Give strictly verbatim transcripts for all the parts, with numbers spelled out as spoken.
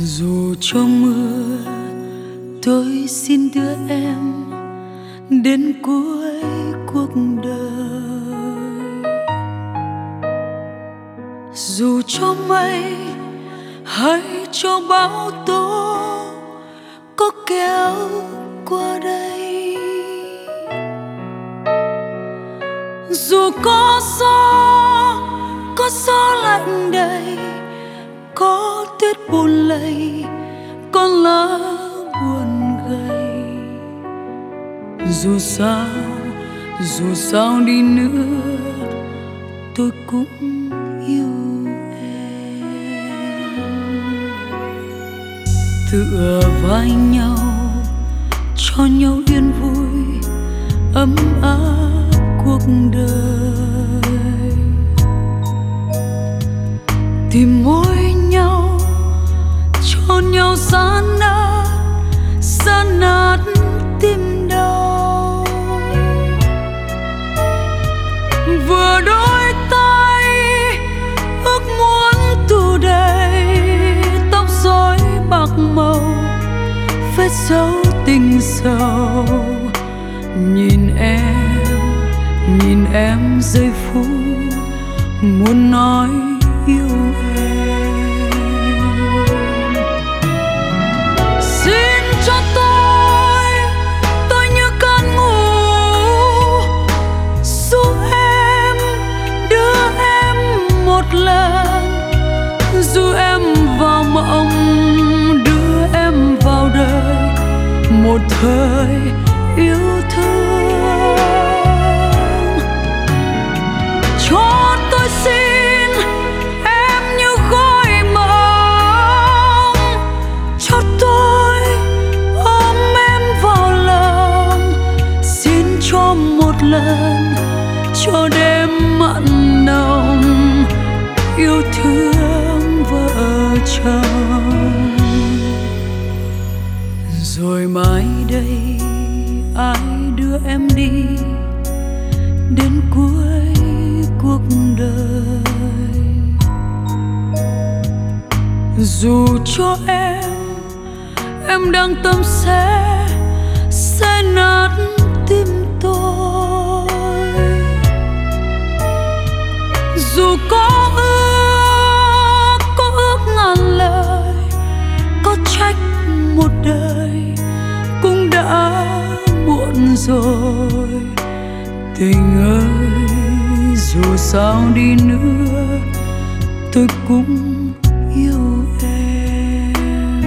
Dù trong mưa tôi xin đưa em đến cuối cuộc đời. Dù cho mây hay cho bão tố có kéo qua đây, dù có gió có gió lạnh đầy, có tuyết buồn lầy, có lá buồn gầy. Dù sao dù sao đi nữa tôi cũng yêu em. Tựa vai nhau cho nhau yên vui ấm áp cuộc đời, tìm môi nhau cho nhau gian nát gian nát tim đau. Vừa đôi tay ước muốn tù đầy tóc rối bạc màu, vết dấu tình sầu. Nhìn em nhìn em giây phút muốn nói yêu em. Xin cho tôi tôi như cơn ngủ, giúp em đưa em một lần, dù em vào mộng đưa em vào đời một thời yêu thương. Cho tôi xin em như gói mộng, cho tôi ôm em vào lòng. Xin cho một lần cho đêm mặn nồng yêu thương vợ chồng. Rồi mai đây ai đưa em đi đến cuối cuộc đời. Dù cho em em đang tâm sẽ sẽ nát tim tôi. Dù có ước có ước ngàn lời, có trách một đời cũng đã muộn rồi. Tình ơi dù sao đi nữa tôi cũng yêu em.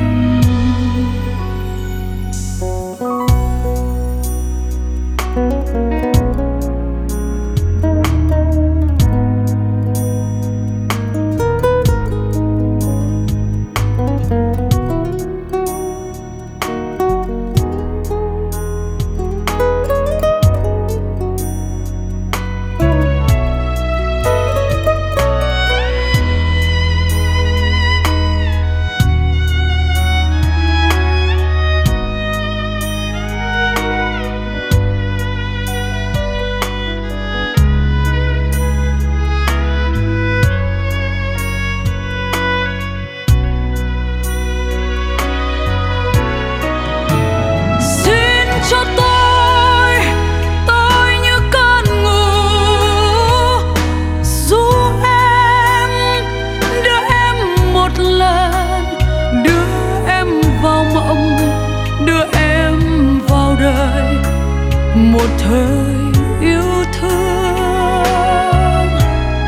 Cho tôi, tôi như cơn ngủ, giúp em, đưa em một lần, đưa em vào mộng, đưa em vào đời, một thời yêu thương.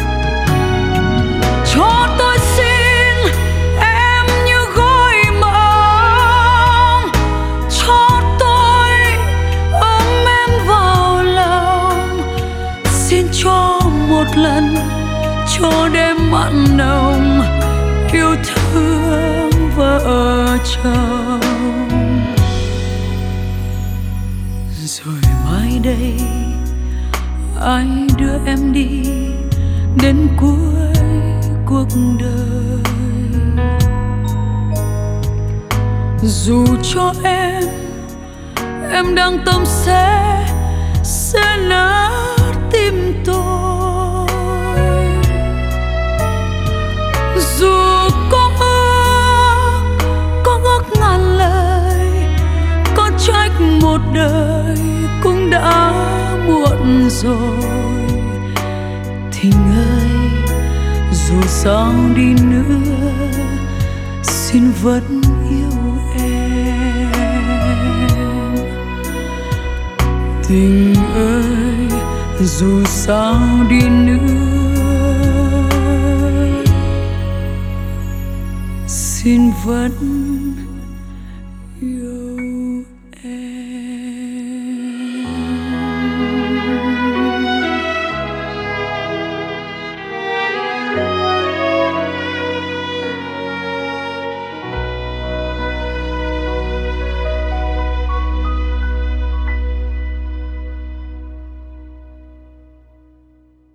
Cho tôi xin em như gói mộng, cho cho một lần cho đêm mặn nồng yêu thương vợ chồng. Rồi mai đây ai đưa em đi đến cuối cuộc đời. Dù cho em em đang tâm sẽ sẽ nát tim tôi. Dù có ước một đời cũng đã muộn rồi. Tình ơi, dù sao đi nữa xin vẫn yêu em. Tình ơi, dù sao đi nữa xin vẫn yêu